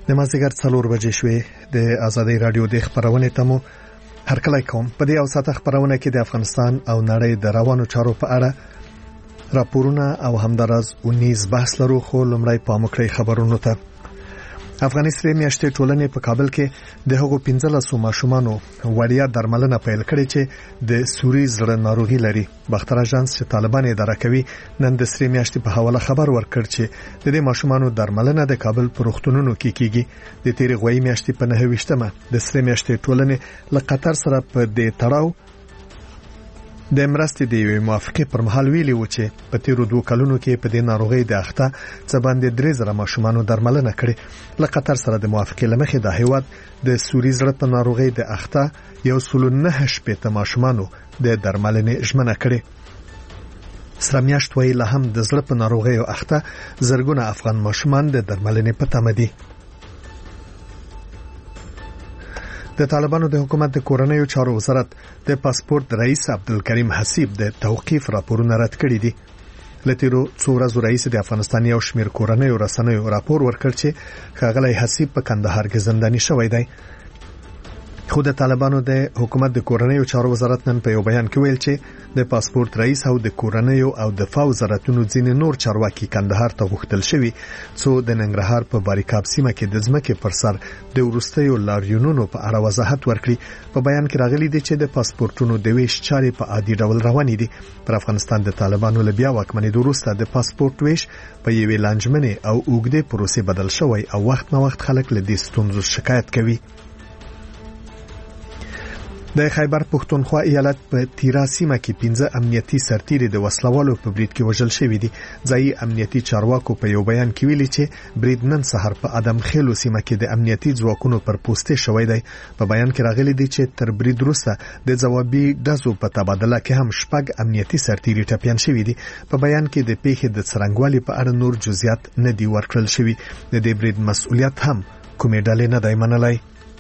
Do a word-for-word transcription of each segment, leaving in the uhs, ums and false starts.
د مازدیګر څلور بجې شوې. د آزادۍ رادیو د خبرونه تمو هر کله کوم په دې اوساته خبرونه کې د افغانستان او نړۍ د روانو چارو په اړه راپورونه او همدارز اونیز بحث لرو. خو لمړی پاموکړی خبرونه ته. افغاني سره میاشتې ټولنې په کابل کې د هغو پنځلسو ماشومانو وړیا درملنه پیل کړې چې د سوري زړه ناروغي لري. باختر اژانس چې طالبان اداره کوي نن د سره میاشتې په حواله خبر ورکړ چې د دې ماشومانو درملنه د کابل په روغتونونو کې کیږي. د تیرې غوي میاشتې په نهه ویشتمه د سره میاشتې ټولنې له قطر سره په دې تړاو د مرستې د یوې موافقې پر مهال ویلي و چې په تیرو دوه کلونو کې په دې ناروغي د اخته څه باندې درې زره ماشومانو درملنه کړې. له قطر سره د موافقې لمخې د هیواد د سوري زړه په ناروغي د اخته یو سل نه شپږ ماشومانو د درملنې ژمنه کړې. سره میاشت ویل هم د زړه په ناروغي او اخته زرګونه افغان ماشومان د درملنې په تمه دي. د طالبانو د حکومت د کورنیو چارو وزارت د پاسپورت رئیس عبدالکریم حسیب د توقیف راپورونه رد کړی دي. لتیرو څو ورځې رئیس د افغانستان یو شمیر کورنیو رسنیو راپور ورکړ چې ښاغلی حسیب په کندهار کې زنداني شوی دی. خو د طالبانو د حکومت د کورنیو چارو وزارت نن په یو بیان کې ویل چې د پاسپورت رئیس او د کورنیو او دفاع وزارتونو ځینې نور چارواکي کندهار ته غوښتل شوی څو د ننګرهار په باریکاب سیمه کې د ځمکې پر سر د ورستیو لاریونونو په اړه وضاحت ورکړي. په بیان کې راغلي دي چې د پاسپورتونو د ویش چارې په عادي ډول روانې دي. پر افغانستان د طالبانو له بیا واکمنۍ وروسته د پاسپورت ویش په یوې لانجمنې او اوږدې پروسې بدل شوی او وخت نه وخت خلک له دې ستونزو شکایت کوي. د خیبر پښتونخوا ایالت په تیرا سیمه کې پنځه امنیتي سرتیري د وسلوالو په برید کې وژل شوی دي. ځایي امنیتي چارواکو په یو بیان کې ویلي چې برید نن سحر په ادم خیلو سیمه کې د امنیتي ځواکونو پر پوسټه شوی دی. په بیان کې راغلي دي چې تر برید وروسته د ځوابي ډزو په تبادله کې هم شپږ امنیتي سرتیري ټپیان شوی دي. په بیان کې د پیښې د څرنګوالي په اړه نور جزئیات نه دي ورکړل شوی. د دې برید مسؤلیت هم کومې ډلې نه دی منلای.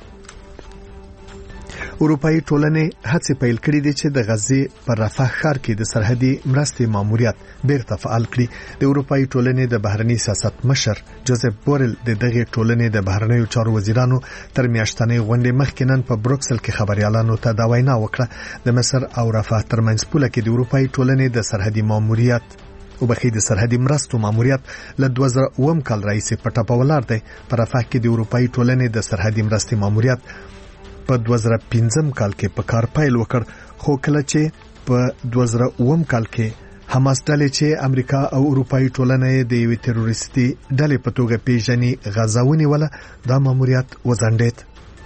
اروپایي ټولنې هڅې پیل کړې دي چې د غزې پر رفح ښار کې د سرحدي مرستې ماموریت بیرته فعال کړي. د اروپایي ټولنې د بهرنی سیاست مشر جوزف بورل د دغه ټولنې د بهرنیو چارو وزیرانو تر میاشتنۍ غونډې مخکې نن په بروکسل کې خبريالانو ته دا وینا وکړه. د مصر او رفح ترمنځ پوله کې د اروپایي ټولنې د سرحدي ماموریت او بخې د سرحدي مرستو ماموریت له دوه زره اووه کال راهیسې په ټاپه ولاړ دی. په رفح کې د اروپایي ټولنې د سرحدي مرستې ماموریت په دوه زره پنځم کال کې په کار پیل وکړ. خو کله چې په دوه زره اووه کال کې حماس ډلې چې امریکا او اروپایي ټولنه د یوې تروریستي ډلې په توګه پیژني غزاونی ولا دا ماموریت وزندید.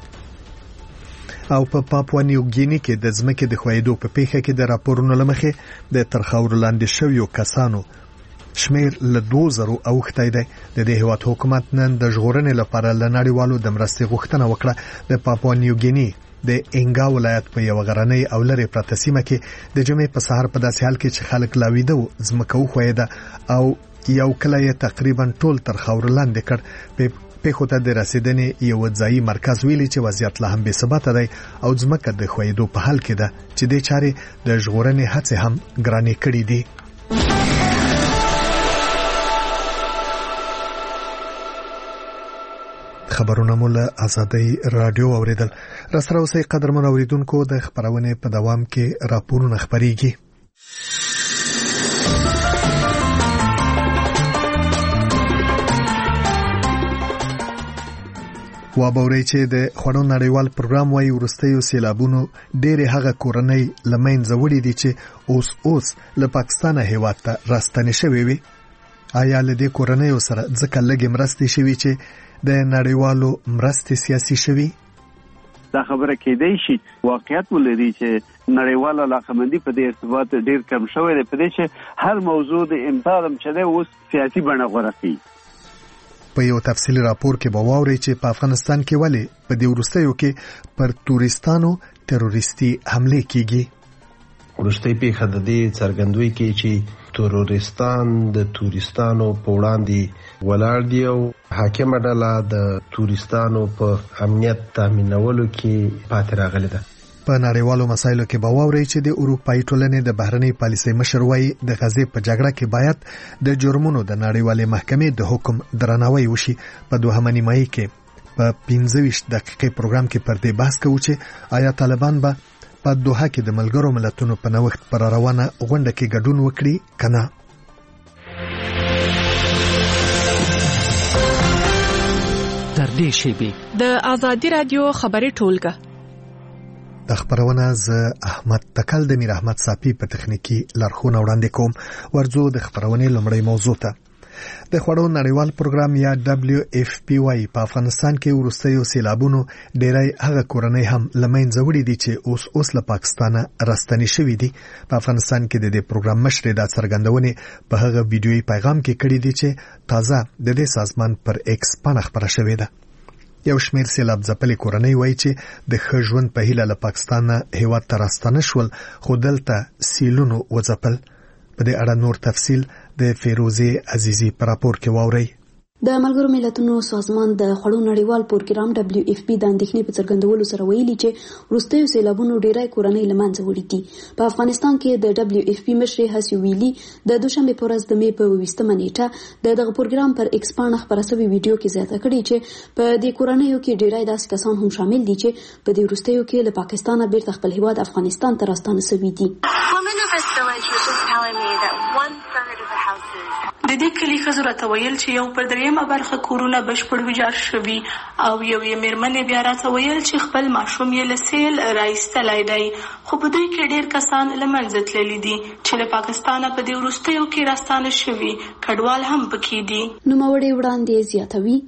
او په پاپوا نیو ګینی کې د ځمکې د خویدو په پیښه کې د راپورونو لمخې د ترخور لاندې شویو کسانو شمیر له دوه زره اوختای دی. د دې هیواد حکومت نن د ژغورنې لپاره له نړیوالو د مرستې غوښتنه وکړه. د پاپوا نیو ګینی د انګا ولایت په یو غرنۍ او لرې پرته سیمه کې د جمعې په سهار په داسې حال کې چې خلک لاویده و ځمکه وخویده او یو کله یې تقریبا ټول تر خاور لاندې کړ. پیښو ته د رسیدنې یو ځایي مرکز ویلي چې وضعیت لا هم بې ثباته دی او ځمکه د خویدو په حال کې ده چې د چارې د ژغورنې هڅې هم ګرانې کړې دي. خبرونه مو له آزادۍ رادیو اوریدل. را سره اوسئ قدرمن اوریدونکو. د خبرونه په دوام کې راپورونه خبريږي. وابوري چې د خړو نړیوال پروګرام وايي ورستیو سیلابونو ډېر هغه کورنۍ لمنځه وړي دي چې اوس اوس له پاکستان هیواد ته راستنې شوي وي. آیا له دې کورنۍ سره ځکه لګي مرستې شوي چې د نړیوالو مرستې سیاسي شوي؟ دا خبره کېدای شي واقعیت ولري چې نړیواله علاقمندي په دې ارتباط ډېر کم شوی دی. په دې چې هر موضوع د امتحان چې دی اوس سیاسي بڼه غوره کوي. په یو تفصیلی راپور کې به واوري چې په افغانستان کې ولې په دې ورستیو کې پر تورستانو تروریستي حمله کیږي. ورستي پیښه د دې څرګندوي کې چې تورستان د تورستانو په وړاندې ولاړ دی او حاکمه ډله د تورستانو په امنیت تامینولو کې پاتې راغلې ده. په نړیوالو مسایلو کې به واوري چې د اروپایي ټولنې د بهرنۍ پالیسۍ مشر وايي د غزې په جګړه کې باید د جرمونو د نړیوالې محکمې د حکم درناوی وشي. په دوهمه نیمایي کې په پنځه ویشت دقیقې پروګرام کې پر دې بحث کوو چې آیا طالبان به په دوحه کې د ملګرو ملتونو په نوښت پر روانه غونډه کې ګډون وکړي کنه. تر دې شیبې د آزادي رادیو خبري ټولګه د خبرونه ز احمد تکل د میر احمد صافي په تخنیکی لارښوونه وړاندې کوم. ورځو د خبرونه لومړی موضوع ته. د خوړو نړیوال پروګرام یا دبليو اف پی واي په افغانستان کې ورستیو سیلابونو ډیری هغه کورنۍ هم لمنځه وړي دي چې اوس اوس له پاکستانه راستنې شوې دي. په افغانستان کې د دې پروګرام مشر د څرګندونې په هغه ویډیويي پیغام کې کړی دی چې تازه د دې سازمان پر ایکس باندې خبره شوې ده. یو شمیر سیلاب ځپلې کورنۍ وایي چې د ښه ژوند په هیله له پاکستان هیواد ته راستنه شول خو دلته سیلونو وځپل. په دې اړه نور تفصیل د فیروزه عزیزی پر راپور کې واوري. د ملګرو ملتونو سازمان د خوړو نړیوال پروګرام دبليو اف پی د اندېښنې په څرګندولو سره ویلي چې وروستیو سیلابونو ډیری کورنۍ له منځه وړي دي. په افغانستان کې د دبليو اف پی مشر هسي ویلي د دوشنبه په ورځ د مې په اوویشتمه نیټه د دغه پروګرام پر ایکس باندې خبره شوې ویډیو کې زیاته کړې چې په دې کورنۍ کې ډیری داسې کسان هم شامل دي چې په دې وروستیو کې له پاکستانه بیرته خپل هیواد افغانستان ته راستانه شوي دي. د دې کلی ښځو راته ویل چې یو پر دریمه برخه کورونه بشپړ ویجاړ شوي او یو یې مېرمنې بیا راته ویل چې خپل ماشوم یې له سیل راایستلی دی خو په دوی کې ډېر کسان له منځه تللي دي چې له پاکستانه په دې وروستیو کې راستانه شوي کډوال هم پکې دي. نوموړې وړاندې زیاتوي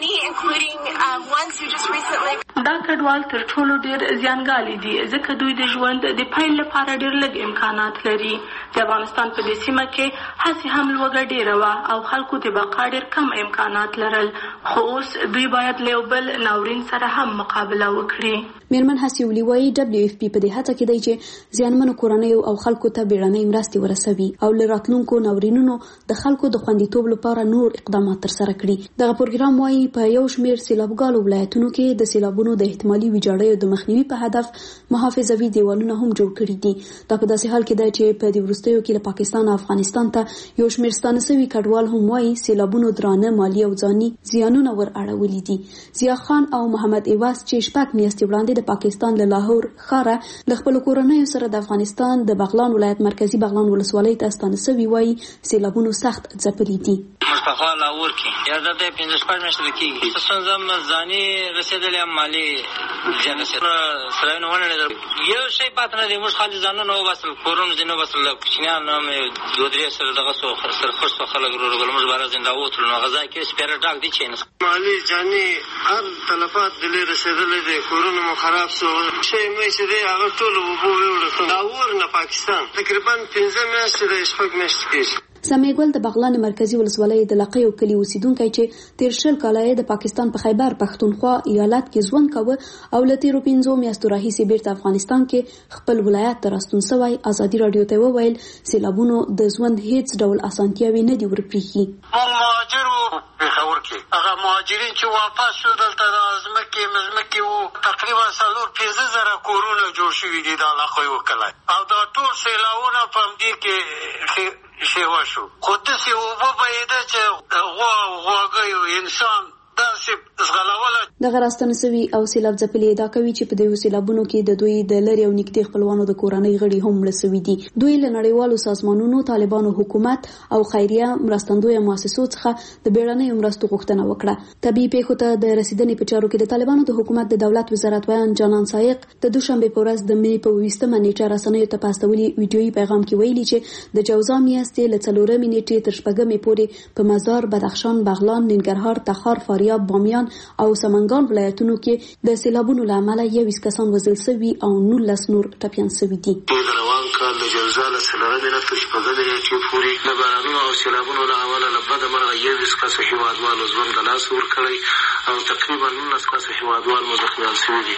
دا کډوال تر ټولو ډېر زیانګالي دي ځکه دوی د ژوند د پیل لپاره ډېر لږ امکانات لري. د افغانستان په دې سیمه کې هسې هم لوږه ډېره او خلکو د بقا ډېر کم امکانات لرل خو اوس دوی باید له یو بل ناورین سره هم مقابله وکړي. میرمن هسي ویلي وایي دبليو اف پی په دې هڅه کې دی چې زیانمنو کورنیو او خلکو ته بیړنۍ مرستې ورسوي او له راتلونکو ناورینونو د خلکو د خوندیتوب لپاره نور اقدامات ترسره کړي. دغه پروګرام وایي په یو شمیر سیلابګالو ولایتونو کې د سیلابونو د احتمالي ویجاړیو د مخنیوي په هدف محافظوي دیوالونه هم جوړ کړي دي. دا په داسې حال کې دی چې په دې وروستیو کې له پاکستان او افغانستان ته یو شمیر ستانه شوي کډوال هم وایي سیلابونو درانه مالی او ځاني زیانونه ور اړولي دي. ضیا خان او محمد ایواز چې شپږ میاشتې وړاندې د پاکستان له لاهور ښاره له خپلو کورنیو سره د افغانستان د بغلان ولایت مرکزی بغلان ولسوالۍ ته ستانه شوي وایي سیلابونو سخت ځپلي دي. موږ په لاهور کې یا د پنځه شپږ میاشتې کېږي څه ستونزه ځاني رسېدلې هم مالي زیانه سرایونه ونړېدل یو شی پاتې نه دی. موږ خالي ځانونه وباسل کورونه ځینې وباسل کوچنیان هم دوه درې سره دغه سو سره خرڅ خلک ورغلل موږ بهر زنده ووتلو نو غذا کې سپېره ډاک دي چې مالي جاني هر تلفات دلې رسېدلې دي کورونه مو خراب شو شی مې چې دی هغه ټول وبو وړو لاهور نه پاکستان تقریبا پنځه میاشتې د شپږ میاشتې کېږي. سمیګل د بغلان مرکزی ولسوالۍ د لقیو کلی اوسیدونکی چې تیر شل کاله د پاکستان په خیبر پښتونخوا ایالت کې ژوند کاوه او له تیرو پنځو میاشتو راهیسې بیرته افغانستان کې خپل ولایت ته راستون شوی ازادي رادیو ته وویل سیلابونو د ژوند هیڅ ډول اسانتیاوې نه دي ورپریښي. موږ مهاجر وو پېښور کې هغه مهاجرین چې واپس شو دلته د ځمکې مځمکې وو تقریبا څلور پنځه زره کورونه جوړ شوي دي د علاقې وکلی او دا ټول سیلاونه په همدې کې شیوا شو خو داسې اوبه بهېده چې غوا غواګیو انسان داسې زغلوله. دغه راستنه شوي او سیلاب ځپلي ادعا کوي چې په دې سیلابونو کې د دوی د لرې او نږدې خپلوانو د کورنۍ غړي هم مړه شوي دي. دوی له نړیوالو سازمانونو طالبانو حکومت او خیریه مرستندویه مؤسسو څخه د بیړنیو مرستو غوښتنه وکړه. طبیعي پیښو ته د رسیدنې په چارو کې د طالبانو د حکومت د دولت وزارت ویان جانان سایق د دوشنبه په ورځ د مې په اوویشتمه نیټه رسنیو ته په استولي ویډیويي پیغام کې ویلي چې د جوزا میاشتې له څلورمې نیټې تر شپږمې پورې په مزار، بدخشان، بغلان، ننګرهار، تخار، فاریاب، بامیان او سمنګان ولایتونو کې د سیلابونو له امله یویشت کسان وژل شوي او نولس نور ټپیان شوي دي. د روان کال د جوزا له څلورمې نه تر شپږمې نیټې پورې د بارانونو او سیلابونو له امله له بده مرغه یویشت کسو هېوادوالو ژوند له لاسه ورکړی او تقریبا نولس کسو هېوادوال مو زخمیان شوي دي.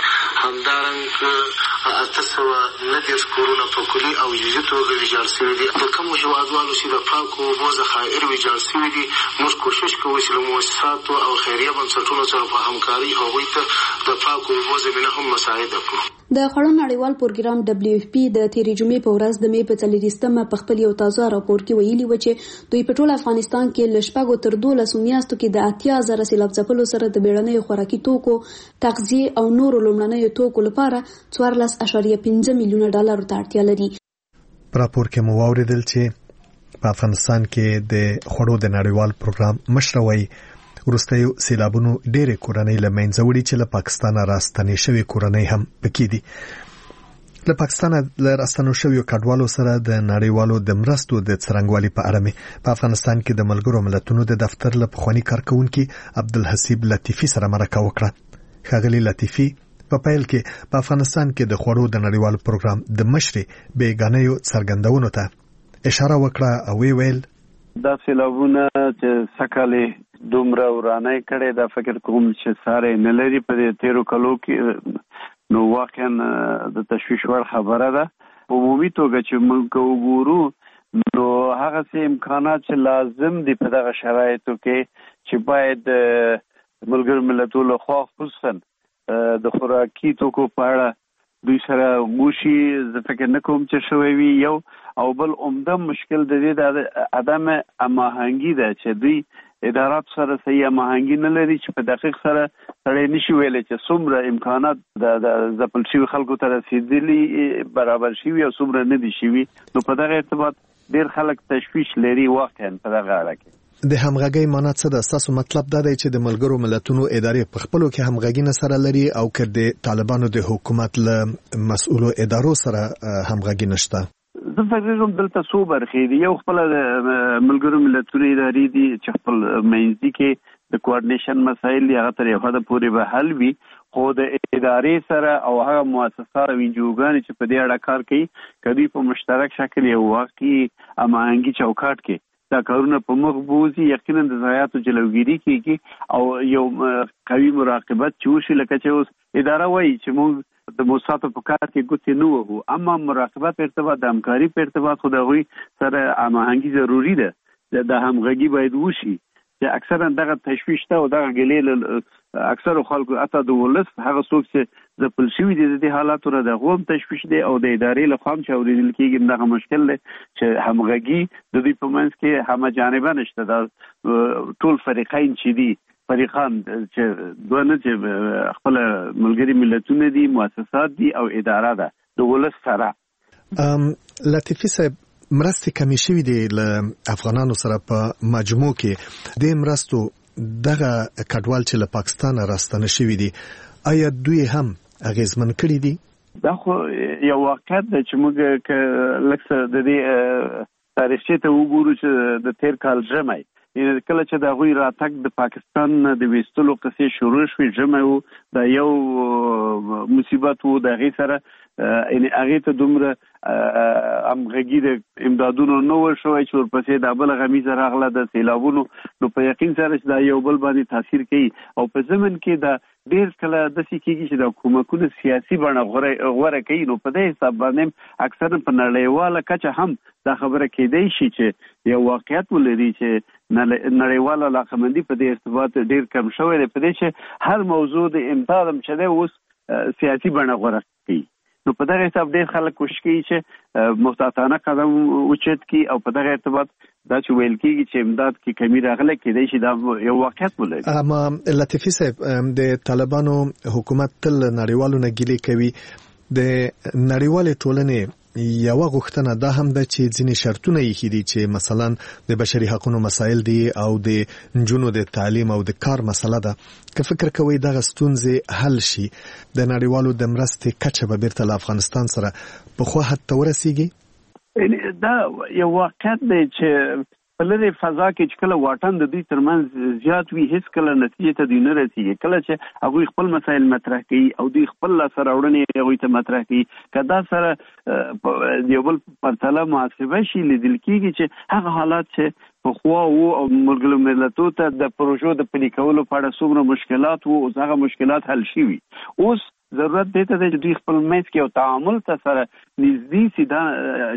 همدارنګه اته سوه نهه دېرش کورونه په کلي او جزیي توګه ویجاړ شوي دي. د کومو هېوادوالو چې د پاکو اوبو ذخایر ویجاړ شوي دي موږ کوشش کوو چې له مؤسساتو او خیریه بنسټونو سره په همکارۍ هغوی ته د پاکو اوبو زمینه هم مساعده کړو. د خوړو نړیوال پروګرام دبليو اف پی د تیرې جمعې په ورځ د مې په څلوېښتمه په خپل یو تازه راپور کې ویلي و چې دوی په ټول افغانستان کې له شپږو تر دولسو میاشتو کې د اتیا زره سیلاب ځپلو سره د بیړنیو خوراکي توکو، تغذیې او نورو لومړنیو توکو لپاره څوارلس اعشاریه پنځه میلیونه ډالرو ته اړتیا لري. په راپور کې مو واوریدل چې په افغانستان کې د خوړو د نړیوال پروګرام مشر وایي وروستیو سیلابونو ډېرې کورنۍ له منځه وړي چې له پاکستانه راستنې شوې کورنۍ هم پکې دي. له پاکستانه له راستنو شویو کډوالو سره د نړیوالو د مرستو د څرنګوالي په اړه مې په افغانستان کې د ملګرو ملتونو د دفتر له پخواني کارکونکي عبدالحسیب لطیفي سره مرکه وکړه. ښاغلي لطیفي په پیل کې په افغانستان کې د خوړو د نړیوال پروګرام د مشرې بیګانیو څرګندونو ته اشاره وکړه او ویل دا سیلابونه چې سکهلې دومره ورانه کړي دا فکر کوم چې ساره نه لري په تیرو کلو کې، نو واقعا د تشویش ور خبره ده. په عمومي توګه چې موږ وګورو نو هغه څه امکانات چې لازم دي په دغه شرایطو کې چې باید ملګرو ملتونو خوا خصوصا د خوراکي توکو په اړه دوی سره موشي، زه فکر نه کوم چې شوی وي. یو او بل عمده مشکل د دې د عدم هماهنګي ده چې دوی ادارات سره صحیح هماهنګي نه لري چې په دقیق سره سړی نشي ویلی چې څومره امکانات د ځپل شوي خلکو ته رسېدلي برابر شوي او څومره نه دي شوي. نو په دغه ارتباط ډېر خلک تشویش لري واقعا په دغه اړه کې. د همغږۍ معنا څه ده؟ ستاسو مطلب دا دی چې د ملګرو ملتونو ادارې په خپلو کې همغږي نه سره لري او که د طالبانو د حکومت له مسؤلو ادارو سره همغږي نشته؟ زه فکر کوم دلته څو برخې دي. یو خپل د ملګرو ملتونو ادارې دي چې خپل منځي کې د کوارډینیشن مسایل هغه تر یو حده پورې به حل وي، خو د ادارې سره او هغه مؤسسات او انجوګانې چې په دې اړه کار کوي کدی په مشترک شکل یو واقعي هماهنګي چوکاټ کې دا کارونه په مخ بوزي، یقینا د ضایعاتو جلوګیری کیږي او یو قوي مراقبت چې وشي. لکه چې اوس اداره وایي چې موږ د موسساتو په کار کې ګوتې نه وهو، اما مراقبت په ارتباط د همکاري په ارتباط خو د هغوی سره هماهنګي ضروري ده. د همغږي باید وشي چې اکثرا دغه تشویش ته او دغه ګلې اکثر خلکو اته د ولس هغه څوک چې ځپل شوي دي د دې حالاتو را د غوم تشویش دی او د ادارې له خوا چې اورېدل کېږي دغه مشکل دی چې همغږي د دوی په منځ کې همه جانبه نشته. دا ټول فریقین چې دي فریقان چې دوه نه چې خپل ملګري ملتونه دي، مؤسسات دي او اداره ده د ولس سره. لطیفي صاحب مرستې کمی شوي دي له افغانانو سره په مجموع کې د مرستو دغه کډوال چې له پاکستان راستنه شوي دي آیا دوی هم اغیزمن کړي دي؟ دا خو یو واقعیت ده چې موږ لکه د دې تاریخچې ته وګورو چې د تیر کال ژمی کله چې د هغوی راتګ د پاکستان د ویستلو قصې شروع شوې، ژمی و دا یو مصیبت و، د هغې سره یعنې هغې ته دومره همغږي د امدادونو نه و شوی چې ورپسې دا بله غمیزه راغله د سیلابونو. نو په یقین سره چې دا یو بل باندې تاثیر کوي او په ضمن کې دا ډېر کله داسې کېږي چې د کومکونه سیاسي بڼه غوره کوي. نو په دې حساب باندې اکثرا په نړیواله کچه هم دا خبره کېدی شي چې یو واقعیت ولري چې نړیواله علاقمندي په دې ارتباط ډېر کم شوی دی، په دې چې هر موضوع د امداد هم چې دی اوس سیاسي بڼه غوره کوي. نو په دغه حساب ډېر خلک کوشش کوي چې محتاطانه قدم اوچت کړي او په دغه ارتباط دا چې ویل کېږي چې امداد کې کمی راغلی کېدای شي دا یو واقعیت ولري. اما لطیفي صاحب د طالبانو حکومت تل نړیوالو نه ګیلې کوي. د نړیوالې ټولنې یوه غوښتنه دا هم ده چې ځینې شرطونه یې دي چې مثلا د بشري حقوقو مسایل دي او د نجونو د تعلیم او د کار مسله ده. که فکر کوي دغه ستونزې حل شي د نړیوالو د مرستې کچه به بیرته له افغانستان سره پخوا حد ته ورسیږي؟ دا یو واقعیت دی چې په لرې فضا کې چې کله واټن د دوی ترمنځ زیات وي هیڅ کله نتیجې ته دوی نه رسېږي. کله چې هغوی خپل مسایل مطرح کوي او دوی خپل لاسته راوړنې هغوی ته مطرح کوي، که دا سره یو بل پرتله محاسبه شي لیدل کېږي چې هغه حالات چې پخوا وو او ملګرو ملتونو ته د پروژو د پلي کولو په اړه څومره مشکلات وو، اوس هغه مشکلات حل شوي. اوس ضرورت دی ته چې دوی خپل منځ کې یو تعامل ته سره نږدې سي، دا چې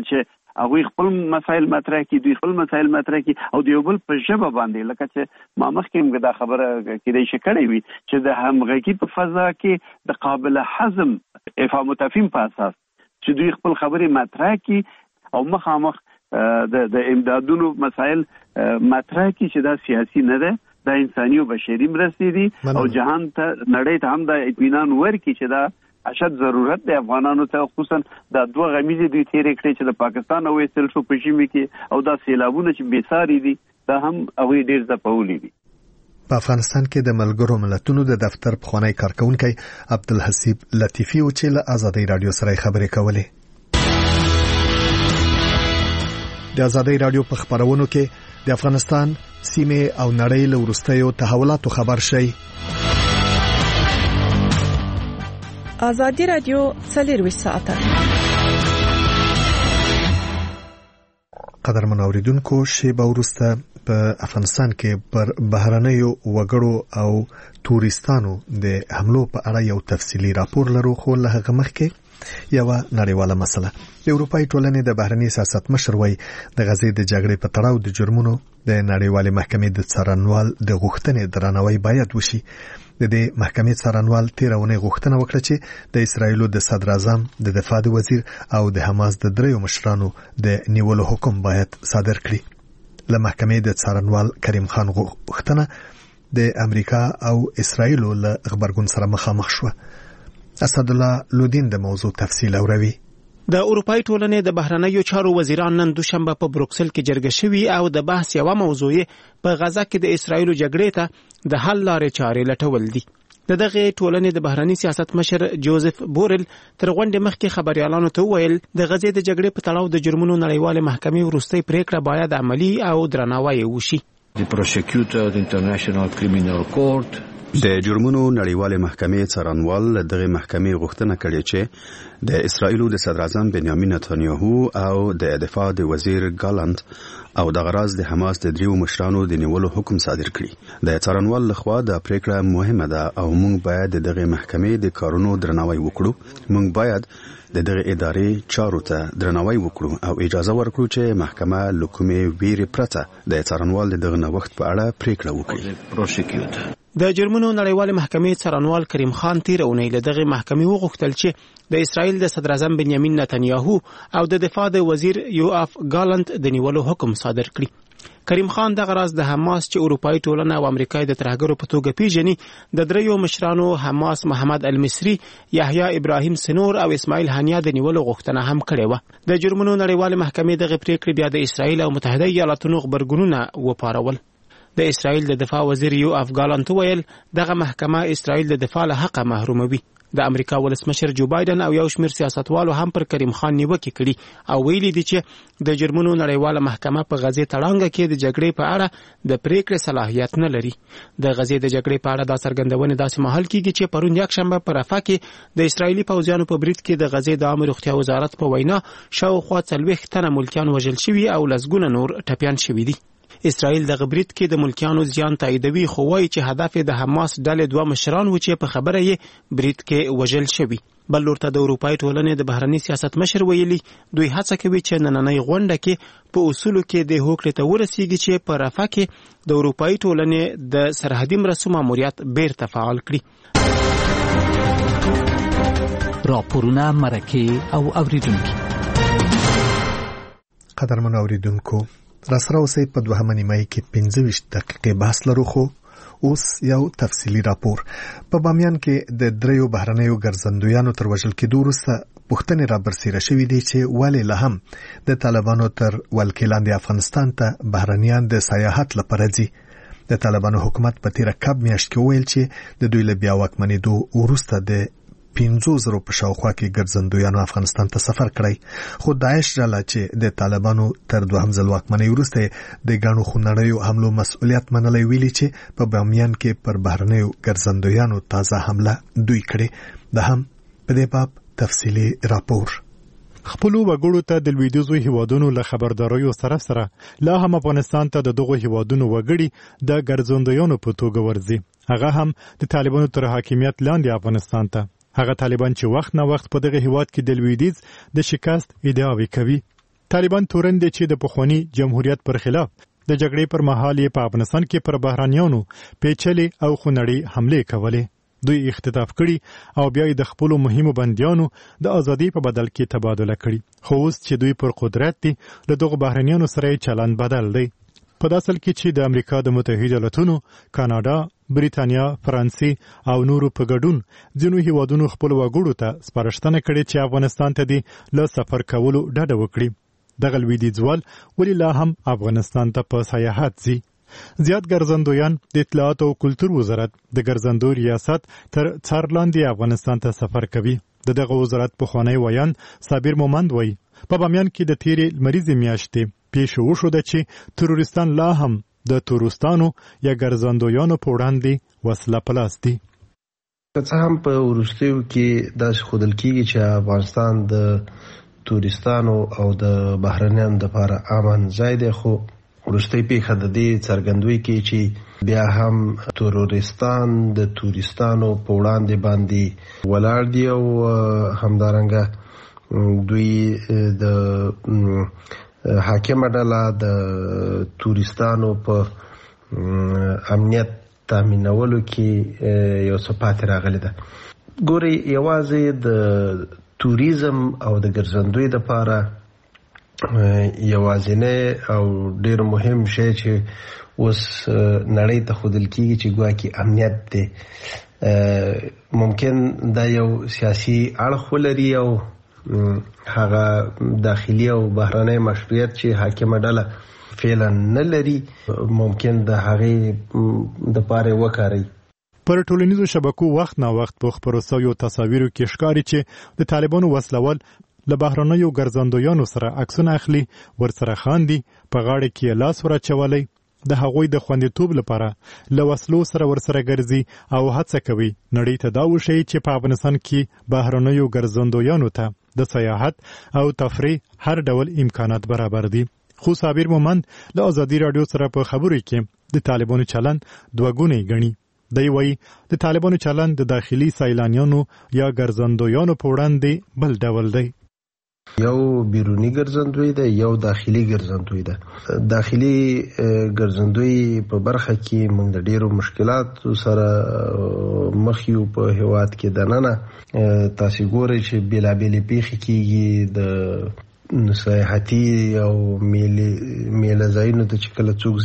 هغه خپل مسایل مطرح کړي، دوی خپل مسایل مطرح کړي او دیو بل په ژبه باندې، لکه چې ما مخکې موږ دا خبره کېدای شي کړې وي چې د همغږي په فضا کې د قابل هضم افهام و تفهیم په اساس چې دوی خپل خبرې مطرح کړي او مخامخ د د امدادونو مسایل مطرح کړي چې دا سیاسي نه ده، دا انساني او بشري مرستې دي او جهان ته نړۍ ته هم دا اطمینان ورکړي چې دا اشد ضرورت دی افغانانو ته، خصوصا دا دوه غمیزې دوی تیرې کړې چې د پاکستان او ویستل شو په ژمي کې او دا سیلابونه چې بېساري دي دا هم هغوی ډېر ځپولي دي. په افغانستان کې د ملګرو ملتونو د دفتر پخوانی کارکونکی عبدالحسیب لطیفي و چې له آزادۍ رادیو سره خبرې کولې. د آزادۍ رادیو په خبرونو کې د افغانستان سیمه او نړۍ له وروستیو تحولاتو خبر شي. آزادی رادیو څلرویشت ساعته. قدرمن اوریدونکو، شیبه وروسته په افغانستان کې پر بهرنیو وګړو او تورستانو د حملو په اړه یو تفصیلی راپور لرو، خو له هغه مخکې یو نړیواله مسله. د اروپای ټولنې د بهرنی سیاست مشر وایي د غزې د جګړې په تړاو د جرمونو د نړیوالې محکمې د څارنوال د غوښتنې درناوی باید وشي. د دې محکمې څارنوال تیرونه غوښتنه وکړه چې د اسرایلو د صدر اعظم، د دفاع وزیر او د حماس د دریو مشرانو د نیولو حکم باید صادر کړي. له محکمې د څارنوال کریم خان غوښتنه د امریکا او اسرایلو له خبرګون سره مخامخ شو. اسد الله لودین د موضوع تفصیل اوروي. د اروپای ټولنې د بهرنیو چارو وزیران نن دوشنبه په بروکسل کې جرګه شوي او د بحث یوه موضوع په غزه کې د اسرایلو جګړې ته د حل لارې چارې لټول دي. د دغه ټولنې د بهرنی سیاست مشر جوزف بورل تر غونډې مخکې خبريالانو ته وویل د غزې د جګړې په تړاو د جرمونو نړیوالې محکمې وروستۍ پریکړه باید عملی او درناوی وشي. The prosecutor the International Criminal Court د جرمونو نړیوالې محکمې څارنوال دغه محکمې غوښتنه کړې چې د اسرایلو د صدر اعظم بنیامین نتانیاهو او د دفاع د وزیر ګالانت او د غراز د حماس د دریو مشرانو د نیولو حکم صادر کړي. د څارنوال لخوا د پریکړه مهمه ده او موږ باید دغه محکمې د کارونو درناوی وکړو. موږ باید د دغه ادارې چارو ته درناوی وکړو او اجازه ورکړو چې محکمه له کومې ویرې پرته د څارنوال د دغه نوښت په اړه پریکړه وکړي. د جرمونو نړیوالې محکمې څارنوال کریم خان تیر اونۍ له دغه محکمې وغوښتل چې د اسرایل د صدر اعظم بنیامین نتانیاهو او د دفاع د وزیر یوآف ګالانت د نیولو حکم صادر کړي. کریم خان دغه راز د حماس چې اروپאי ټولنه او امریکای د ترهګرو په توګه پیژني د دریو مشرانو حماس محمد المصری، یحیی ابراهیم سنور او اسماعیل هانیه د نیولو غوښتنه هم کړې و. د جرمونو نړیوالې محکمې دغه پریکړې بیا د اسرایل او متحده ایالاتونو خبرګونونه وپارول. د اسرایل د دفاع وزیر یوآف ګالانت ویل دغه محکمه اسرایل د دفاع له حق محروموي. د امریکا ولسمشر جو بایدن او یو شمېر سیاستوالو هم پر کریم خان نیوکې کړي او ویلي دي چې د جرمونو نړیواله محکمه په غزې تړانګه کې د جګړې په اړه د پریکړې صلاحیت نه لري. د غزې د جګړې په اړه دا څرګندونه داسې مهال کېږي چې پرون یکشنبه په رفح کې د اسرایلي پوځیانو په برید کې د غزې د عامه روغتیا وزارت په وینا شاوخوا څلوېښت تنه ملکیان وژل شوي او لسګونه نور ټپیان شوي دي. اسرائیل د غبرید کې د ملکیانو زیان تاییدوي، خو وایي چې هدف د حماس ډلې دوه مشران و چې په خبره یې برید کې وژل شوي. بل لورته د اروپای ټولنې د بهرنی سیاست مشر ویلي دوی هڅه کوي چې نننۍ غونډه کې په اصولو کې د هوکړې ته ورسیږي چې په رفح کې د اروپای ټولنې د سرحدي مرستو ماموریت بیرته فعال کړي. راپورونه، مرکې او اوریدونکي. قدرمن اوریدونکو، راسره اوسئ په دوهمه نیمایي کې پنځه ویشت دقیقې بحث لرو، خو اوس یو تفصیلی راپور. په بامیان کې د دریو بهرنیو ګرځندویانو تر وژل کېدو وروسته پوښتنې رابرسېره شوي دي چې ولې لا هم د طالبانو تر ولکې لاندې افغانستان ته بهرنیان د سیاحت لپاره ځي. د طالبانو حکومت په تیره کب میاشت کې وویل چې د دوی له بیا واکمنېدو وروسته د پنځو زرو په شاوخوا کې ګرځندویانو افغانستان ته سفر کړی، خو داعش ډله چې د طالبانو تر دوهم ځل واکمنۍ وروسته د ګڼو خونړیو حملو مسؤلیت منلی ویلي چې په بامیان کې پر بهرنیو ګرځندویانو تازه حمله دوی کړې. د هم په دې باب تفصیلی راپور. خپلو وګړو ته د لویدیځو هیوادونو له خبرداریو سره سره لا هم افغانستان ته د دغو هیوادونو وګړي د ګرځندویانو په توګه ورځي، هغه هم د طالبانو تر حاکمیت لاندې افغانستان ته. هغه طالبان چې وخت نه وخت په دغه هیواد کې د لویدیځ د شکست ادعاوې کوي. طالبان تورن دي چې د پخوانی جمهوریت پر خلاف د جګړې پر مهال په افغانستان کې پر بهرانيانو پیچلې او خونړۍ حمله کولې. دوی اختطاف کړي او بیا د خپل مهمو بنديانو د ازادي په بدل کې تبادله کړي. خو اوس چې دوی پر قدرت دي له دغه بهرانيانو سره چلند بدل دی. په داسل کې چې د امریکا د متحده ایالاتونو، کاناډا، بریتانیا، فرانسې او نورو په ګډون ځینو هیوادونو خپل وګړو ته سپارښتنه کړې چې افغانستان ته دي له سفر کولو ډډه وکړي. دغه لویدیځوال ولې لا هم افغانستان ته په سیاحت ځي؟ زیات ګرځندویان د اطلاعات او کلتور وزارت د ګرځندوی ریاست تر څار لاندې افغانستان ته سفر کوي. د دغه وزارت پخوانی ویان صابر مومند وایي په بامیان کې د تیرې لمریزې میاشتې پیښه وشوه چې تروریستان لا هم د تورستانو یا ګرځندویانو په وړاندې وسله په لاس دي. که څه هم په وروستیو کې داسې ښودل کېږي چې افغانستان د تورستانو او د بهرنیانو دپاره امن ځای دی، خو وروستۍ پیښه د دې څرګندوي کوي چې بیا هم تروریستان د تورستانو په وړاندې باندې ولاړ دي او همدارنګه دوی د حاکمه ډله د تورستانو په امنیت تامینولو کې یو څه پاتې راغلی ده. ګورئ، یوازې د توریزم او د ګرځندوی دپاره یوازینی او ډیر مهم شی چې اوس نړۍ ته ښودل کېږي چې ګواکې امنیت دی. ممکن دا یو سیاسي اړخ ولري او هغه داخلي او بهرنی مشروعیت چې حاکمه ډله فعلا نه لري ممکن د هغې دپاره وکاروي. پر ټولنیزو شبکو وخت نا وخت په خپرو سویو تصاویرو کې ښکاري چې د طالبانو وسلوال له بهرنیو ګرځندویانو سره عکسونه اخلي، ورسره خاندي، په غاړه کې لاس ورچولی، د هغوی د خوندیتوب لپاره له وسلو سره ورسره ګرځي او هڅه کوي نړۍ ته دا وښیي چې په افغانستان کې بهرنیو ګرځندویانو ته د سیاحت او تفریح هر ډول امکانات برابر دي. خو صابر مومند له ازادي راډیو سره په خبرو کې د طالبانو چلند دوه ګونی ګڼي. دی وایي د طالبانو چلند د داخلي سیلانیانو یا ګرځندویانو په وړاندې بل ډول دی. یو بیرونی ګرځندوی ده، یو داخلي ګرځندوی ده. داخلي ګرځندوی په برخه کې موږ د ډیرو مشکلاتو سره مخ یو په هیواد کې دننه. تاسو ګورئ چې بیلابېلې پیښې کېږي د سیاحتي او میله ځایونو ته چې کله څوک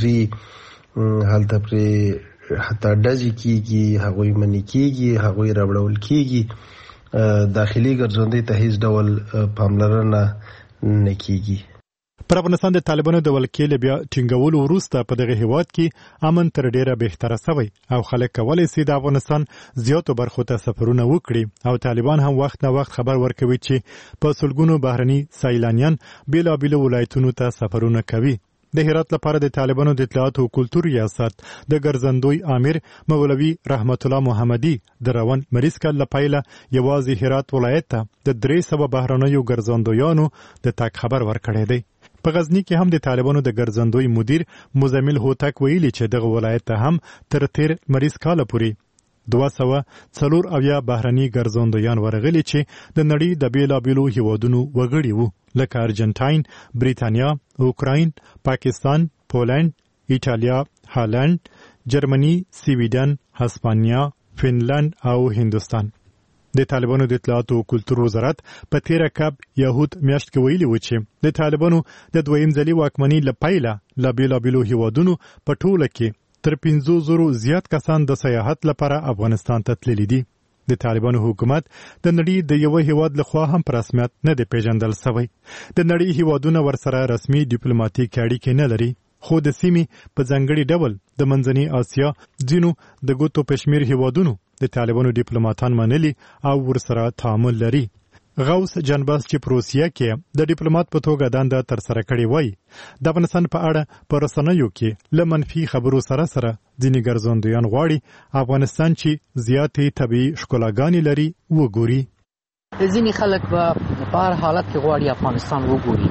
ځي هلته پرې حتی ډزې کېږي، هغوی منې کېږي، هغوی راوړول کېږي. داخلي ګرځندوی ته هیڅ ډول پاملرنه نه کېږي. پر افغانستان د طالبانو د ولکې له بیا ټینګولو وروسته په دغه هیواد کې امن تر ډیره بهتره سوی او خلک کولی سي د افغانستان زیاتو برخو ته سفرونه وکړي او طالبان هم وخت نه وخت خبر ورکوي چې په سلګونو بهرني سیلانیان بیلابېلو ولایتونو ته سفرونه کوي. د هرات لپاره د طالبانو د اطلاعات او کلتور ریاست د ګرځندوی امیر مولوي رحمت الله محمدي د روان مریض کال لپاره یوازې هرات ولایت ته د درې سوه بهرنیو ګرځندویانو د تاک خبر ورکړی دی. په غزنی کې هم د طالبانو د ګرځندوی مدیر مزمل هوتک ویلي چې دغه ولایت ته هم تر تیر مریض کال پورې دوه سوه څلور اویا بهرني ګرځندویان ورغلي چې د نړۍ د بیلابېلو هیوادونو وګړي وو لکه ارجنټاین، بریتانیا، اوکراین، پاکستان، پولند، ایټالیا، هالند، جرمني، سویډن، هسپانیا، فنلند او هندوستان. د طالبانو د اطلاعات او کلتور وزارت په تیره کب یهود میاشت کې ویلي و چې د طالبانو د دویم ځلي واکمنۍ له پیله له بیلابېلو هیوادونو په ټوله کې تر پنځو زرو زیات کسان د سیاحت لپاره افغانستان ته تللي دي. د طالبانو حکومت د نړۍ د یو هیواد لخوا هم په رسمیت نه دی پیژندل شوی. د نړۍ هیوادونه ورسره رسمي ډیپلوماټیک اړیکې نه لري، خو د سیمې په ځانګړي ډول د منځنۍ اسیا ځینو د ګوتو پشمیر هیوادونو د طالبانو ډیپلوماټان منلي او ورسره تعامل لري. غوث جنباس چې پروسیا کې د ډیپلوماټ په توګه دنده تر سره کړې وای د افغانستان په اړه په رسنیو کې له منفي خبرو سره سره ځینې ګرځندویان غواړي افغانستان چې زیاتې طبیعي ښکلاګانې لري وګوري. ځینې خلک به په هر حالت کې غواړي افغانستان وګوري،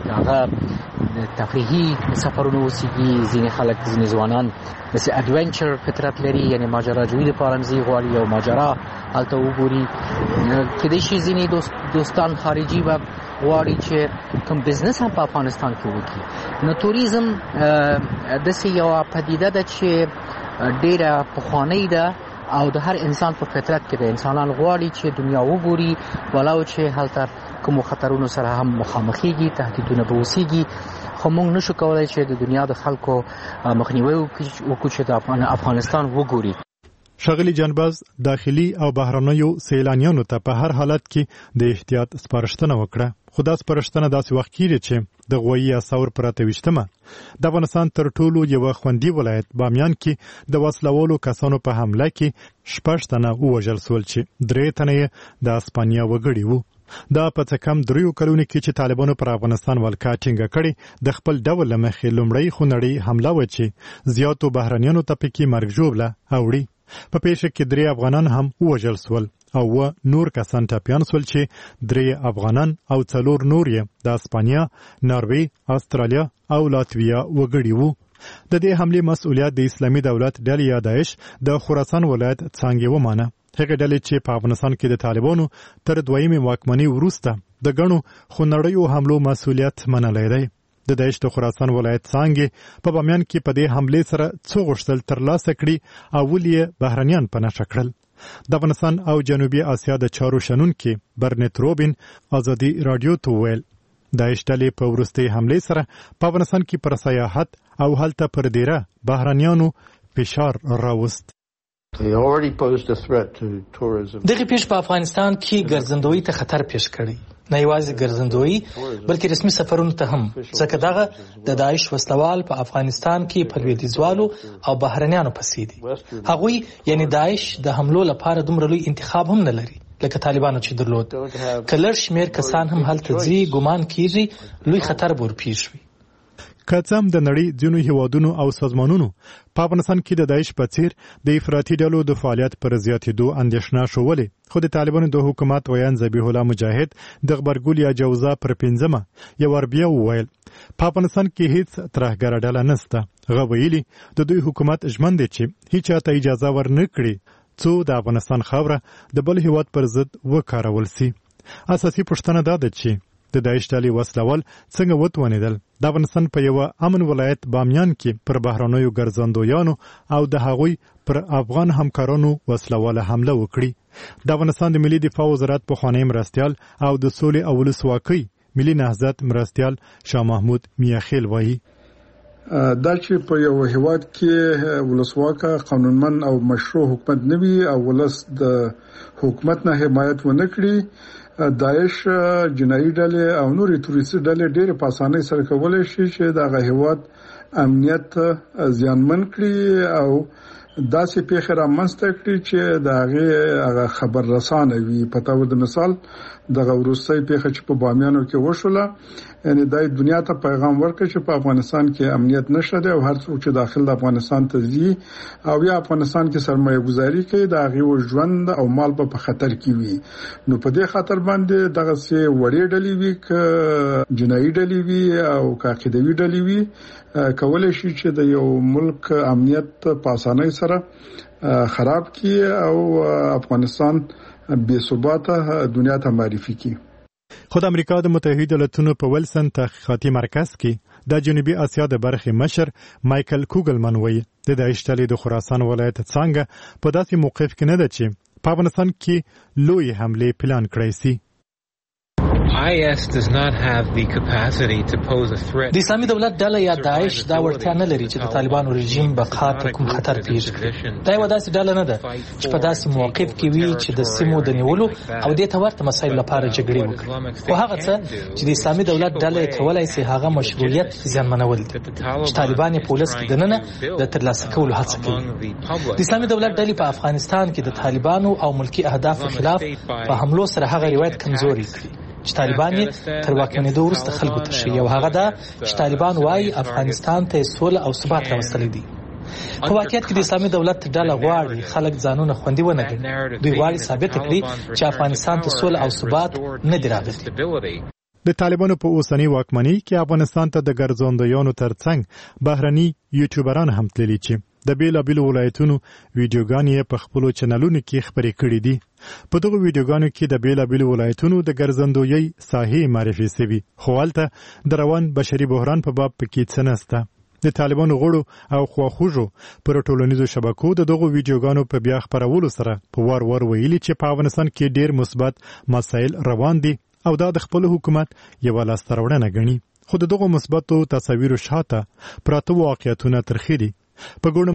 هغه تفریحي سفرونه وسیږي. ځینې خلک ځینې ځوانان داسې اډونچر فطرت لري، یعنې ماجراجویي لپاره هم ځي، غواړي یو ماجرا هلته وګوري. کېدای شي ځینې دوست دوستان خارجي به غواړي چې کوم بزنس هم په افغانستان کې وکړي. نو توریزم داسې یوه پدیده ده چې ډیره پخوانۍ ده او د هر انسان په فطرت کې د انسانان غواړي چې دنیا وګوري، ولو چې هلته کوم خطرونو سره هم مخامخېږي، تهدیدونه به وسیږي، خو موږ نشو کولای چې د دنیا د خلکو مخنیوي وکړو چې د افغانستان وګوري. ښاغلي جانباز داخلي او بهرنیو سیلانیانو ته په هر حالت کې د احتیاط سپارښتنه وکړه، خو دا سپارښتنه داسې وخت کېږي چې د غویي اساور پر اته ویشتمه د افغانستان تر ټولو یوه خوندي ولایت بامیان کې د وسلوالو کسانو په حمله کې شپږ تنه ووژل سول چې درې تنه یې د اسپانیا وګړي وو. دا په څه کم دریو کلونو کې چې طالبانو پر افغانستان ولکه ټینګه کړې د خپل ډول له مخې لومړی خونړۍ حمله وه چې زیاتو بهرنیانو ته پکې مرګ ژوبله اوړي. په پیښه کې درې افغانان هم ووژل سول او و نور کسان ټپیان سول چې درې افغانان او څلور نور یې د اسپانیا، ناروی، استرالیا او لاتویا وګړي وو. د دې حملې مسؤلیت د اسلامي دولت ډلې یا داعش د خراسان ولایت څانګې ومانه. هغه ډلې چې په افغانستان کې د طالبانو تر دویمې واکمنۍ وروسته د ګڼو خونړیو حملو مسؤلیت منلی دی. د داعش د خراسان ولایت څانګې په بامیان کې په دې حملې سره څو غوښتل ترلاسه کړي او ولې یې بهرنیان په نښه کړل. د افغانستان او جنوبي اسیا د چارو شنونکي برنت روبین ازادي رادیو ته وویل داعش ډلې په وروستۍ حملې سره په افغانستان کې پر سیاحت او هلته پر دیره بهرنیانو فشار راوست. دغه پیښ په افغانستان کې ګرځندوی ته خطر پیښ کړی، نه یوازې ګرځندوی بلکې رسمي سفرونو ته هم، ځکه دغه د داعش وسلوال په افغانستان کې په لویدیځوالو او بهرنیانو پسې دي. هغوی یعنی داعش د حملو لپاره دومره لوی انتخاب هم نه لري لکه طالبانو چې درلود. که لږ شمېر کسان هم هلته ځي، ګمان کېږي لوی خطر به ورپېښ وي. که څه هم د نړۍ ځینو هیوادونو او سازمانونو په افغانستان کې د داعش په څیر د افراطي ډلو د فعالیت پر زیاتېدو اندېښنه شولې، خو د طالبانو د حکومت ویان ذبیح الله مجاهد د غبرګول یا جوزا پر پنځمه یو ور بیا وویل په افغانستان کې هیڅ ترهګره ډله نشته. هغه ویلي د دوی حکومت ژمن دی چې هیچا ته اجازه ورنه کړي څو د افغانستان خاوره د بل هیواد پر ضد وکارول سي. اساسي پوښتنه دا ده چې د داعش ډلې وسلوال څنګه وتوانېدل د افغانستان په یوه امن ولایت بامیان کې پر بهرنیو ګرځندویانو او د هغوی پر افغان همکارانو وسلواله حمله وکړي. د افغانستان د ملي دفاع وزارت پخوانی مرستیال او د سولې او ولسواکۍ ملي نهضت مرستیال شاه محمود میاخیل وایي دا چې په یو هیواد کې ولسواکه قانونمن او مشروع حکومت نه وي او ولس د حکومت نه حمایت ونه کړي، داعش جنایي ډلې او نورې تروریستي ډلې ډېرې په اسانۍ سره کولی شي چې دغه هیواد امنیت زیانمن کړي او داسې پیښې رامنځته کړي چې د هغې هغه خبر رسانه وي. په طور د مثال دغه وروستۍ پیښه چې په بامیانو کې وشوله، یعنی د دنیا ته پیغام ورکړي چې په افغانستان کې امنیت نشته دی او هر څوک چې داخل د افغانستان ته ځي او یا افغانستان کې سرمایه گذاري کوي د هغې ژوند او مال په خطر کې وي. نو په دې خاطر باندې دغه سي وړې ډلې وي ک جنایي ډلې وي او ک عقیدوي ډلې وي کولای شي چې د یو ملک امنیت په اسانۍ سره خراب کړي او افغانستان بې ثباته دنیا ته معرفي کړي. خو د امریکا د متحده ایالاتونو په ولسن تحقیقاتي مرکز کې د جنوبي اسیا د برخې مشر مایکل کوګلمن وایي د داعش ډلې د خراسان ولایت څنګه په داسې موقف کې نه ده چې په افغانستان کې لوی حمله پلان کړی سي. I S does not have the capacity to pose a threat. د اسلامي دولت ډله یا داعش دا وړتیا نه لري چې د طالبانو رژیم بقا ته کوم خطر پیښ کړي. دا یوه داسې ډله نه ده چې په داسې موقف کې وي چې د سیمو د نیولو او دې ته ورته مسایلو لپاره جګړې وکړي. خو هغه څه چې د اسلامي دولت ډله کولای شي هغه مشروعیت زیانمنول دي چې طالبان یې په ولس کې دننه د ترلاسه کولو هڅه کوي. د اسلامي دولت ډلې په افغانستان کې د طالبانو او ملکی اهدافو خلاف په حملو سره هغه روایت کمزوري کړي چې طالبان یې تر واکمنېدو وروسته خلکو ته ښیي او هغه دا چې طالبان وایي افغانستان ته سوله او ثبات راوستلی دی. په واقعیت کې د اسلامي دولت ډله غواړي خلک ځانونه خوندي ونه کړي. دوی غواړي ثابته کړي چې افغانستان ته سوله او ثبات نه دی راغلی. د طالبانو په اوسنۍ واکمنۍ کې افغانستان ته د ګرځندویانو ترڅنګ بهرني یوټیوبران هم تللي چې د بیلابیلو ولایتونو ویډیوګانې په خپلو چینلونو کې خپرې کړې دي. په دغه ویډیوګانو کې د بیلابیلو ولایتونو د ګرځندویي ساحې معرفي شوي، خو هلته د روان بشري بحران په باب پکې څه نشته. د طالبانو غړو او خواخوږو پر ټولنیزو شبکو د دغه ویډیوګانو په بیا خپرولو سره په وار وار ویلي چې په افغانستان کې ډیر مثبت مسایل روان دي او دا د خپل حکومت یوه لاسته راوړنه ګڼي. خو د دغه مثبتو تصاویرو شاته پراته واقعیتونه ترخې دي. په ګڼو